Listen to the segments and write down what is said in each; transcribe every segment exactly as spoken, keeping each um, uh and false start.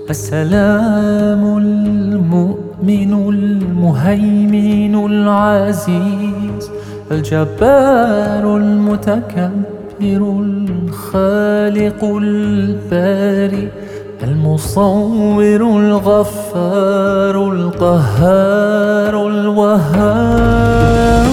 السلام المؤمن المهيمن العزيز الجبار المتكبر الخالق الباري المصور الغفار القهار الوهاب.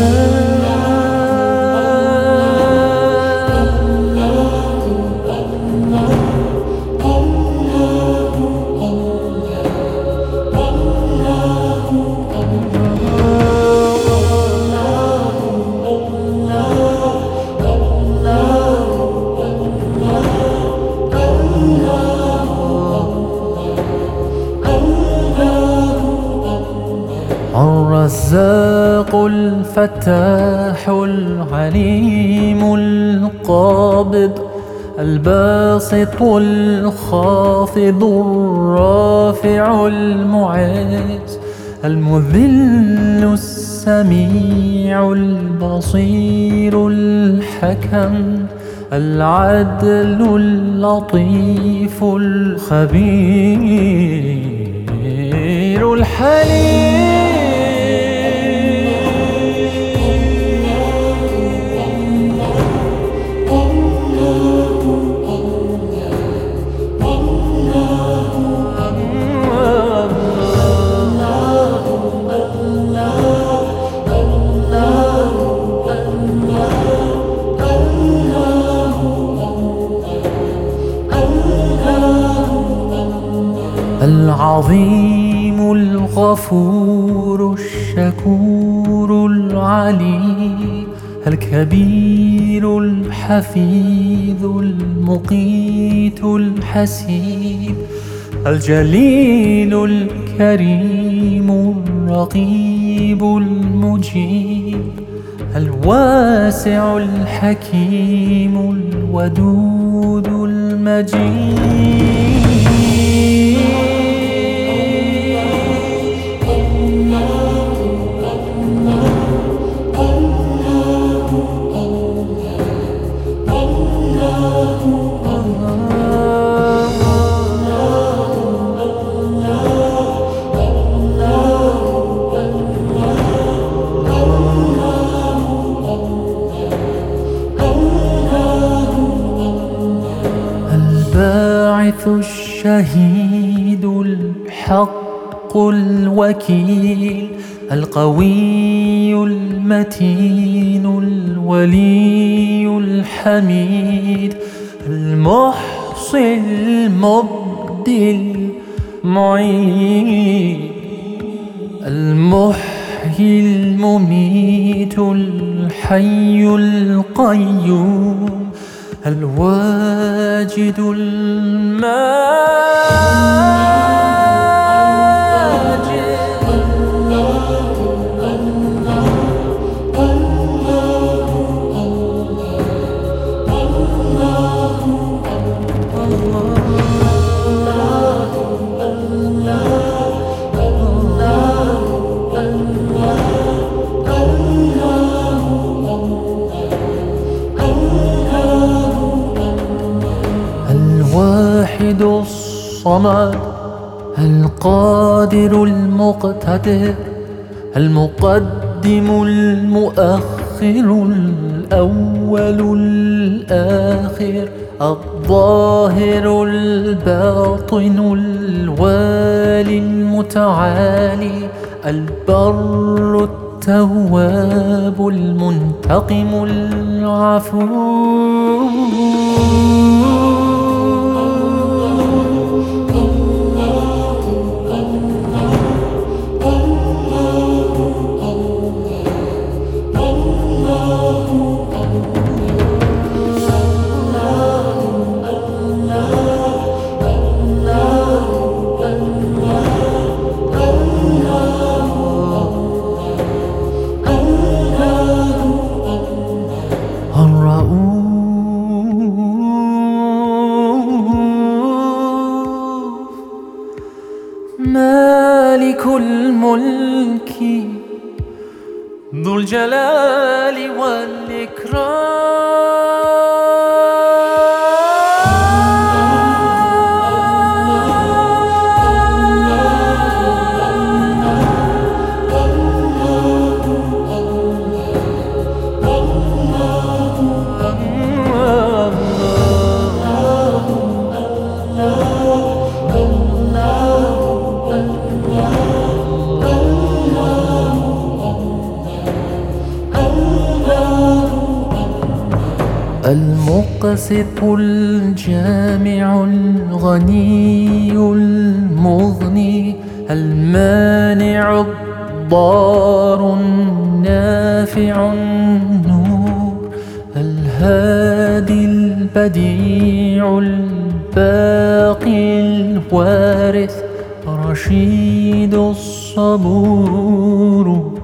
الرزاق الفتاح العليم القابض الباسط الخافض الرافع المعز المذل السميع البصير الحكم العدل اللطيف الخبير الحليم. العظيم الغفور الشكور العليم الكبير الحفيظ المقيت الحسيب الجليل الكريم الرقيب المجيب الواسع الحكيم الودود المجيد. الباعث الشهيد الحق الوكيل القوي المتين الولي الحميد المحصي المبدي المعيد المحيي المميت الحي القيوم الواجد الماجد. الواحد الصمد القادر المقتدر المقدم المؤخر الأول الآخر الظاهر الباطن الوالي المتعالي البر التواب المنتقم العفو. مالك الملك ذو الجلال والإكرام. المقسط الجامع الغني المغني المانع الضار النافع النور الهادي البديع الباقي الوارث رشيد الصبور